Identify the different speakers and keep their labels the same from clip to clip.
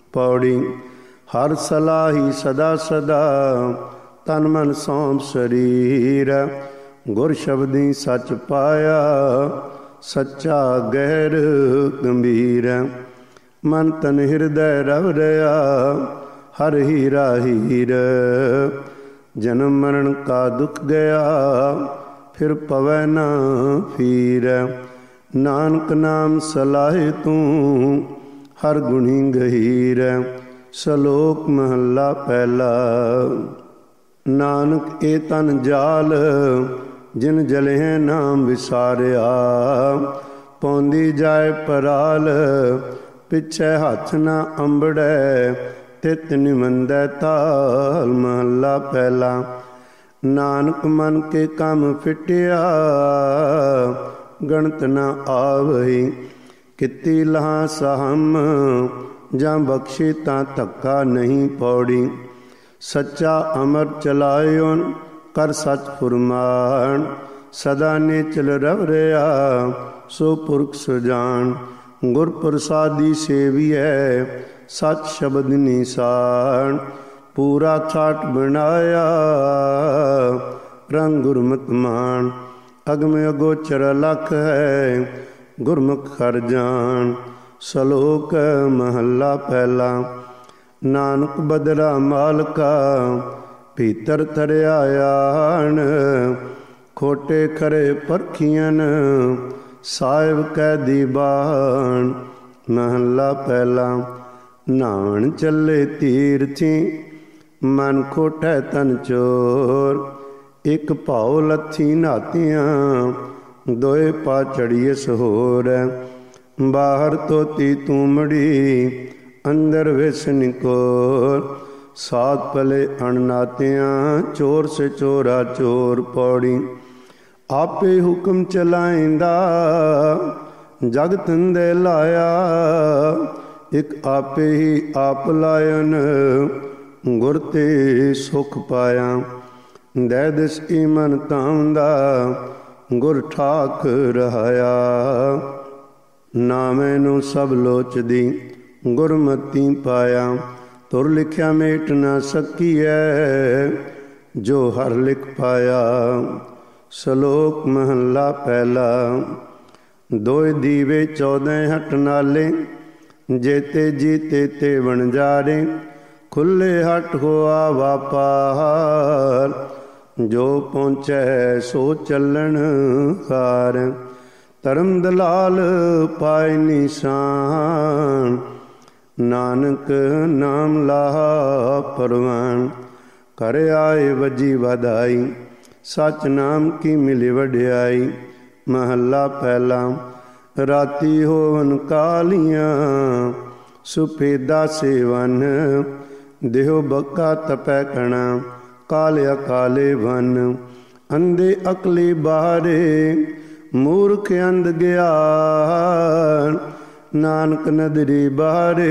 Speaker 1: पौड़ी। हर सलाही सदा सदा तन मन सौंप शरीर। गुर शब्दी सच पाया सच्चा गैर गंभीर। मन तन हृदय रव रया हर हीरा हीर। जन्म मरण का दुख गया फिर पवै ना फिर। नानक नाम सलाहे तू हर गुणी गहीर। सलोक महला पहला। नानक ए तन जाल जिन जले नाम विसारिया। पौंदी जाए पराल पिछे हथ ना अंबड़े। तित निमंदै ताल महला पहला। नानक मन के कम फिटिया गणत न आवही। किती लहा सहम जां बख्शे तां धक्का नहीं पौड़ी। सच्चा अमर चलायोन कर सच फुरमान। सदा नेचल रव रया सो पुरख सुजान। गुर प्रसादी सेवियै सच शब्द निशान। पूरा ठाट बनाया रंग गुरमत मान। अगम अगोचर लख है गुरमुख हर जान। सलोक महला पहला। नानक बदरा मालका भीतर तरया आन। खोटे खरे परखियन साहिब कैदी बाण। महला पहला। नान चले तीर्थी मन खोटै तन चोर। एक भाव लथी नातियाँ दोए पा चढ़िए सहोर। बाहर तोती तूमड़ी अंदर विस निकोर। सात पले अणनातियाँ चोर से चोरा चोर। पौड़ी। आपे हुक्म चलाइंदा जग तंदे लाया। एक आपे ही आप लायन गुर ते सुख पाया। दै दिस ई मन तांदा गुर ठाक रहाया। नामे नू सब लोचदी गुरमती पाया। तुर लिखिया मेट न सकीऐ जो हर लिख पाया। सलोक महला पहला। दोए दीवे 14 हट नाले। जेते जीते ते वणजारे। खुले हट होआ वापार। जो पहुँचै सो चलन हार। धर्म दलाल पाए निशान। नानक नाम लाहा परवान। कर आए वजी वधाई सच नाम की मिली वड्याई। महला पहला। राती होवन कालियाँ सुफेदा सेवन। देहो बक्का तपै कणा कालिया काले वन। अंधे अकली बाहरे मूर्ख अंध ज्ञान। नानक नदरी बाहरे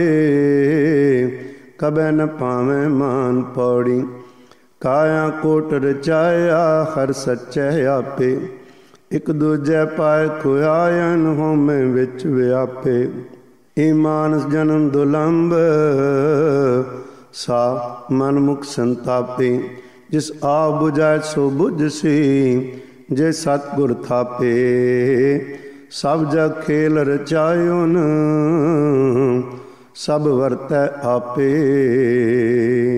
Speaker 1: कबै न पावै मान। पौड़ी। काया कोट रचाया हर सच्चै आपे। एक दूजे पाए खुआयन होमे विच व्यापे। ए मानस जन्म दुलंब सा मन मुख संतापे। जिस आप बुझाए सो बुझसी जे सतगुर थापे। सब जग खेल रचायोन सब वरतै आपे।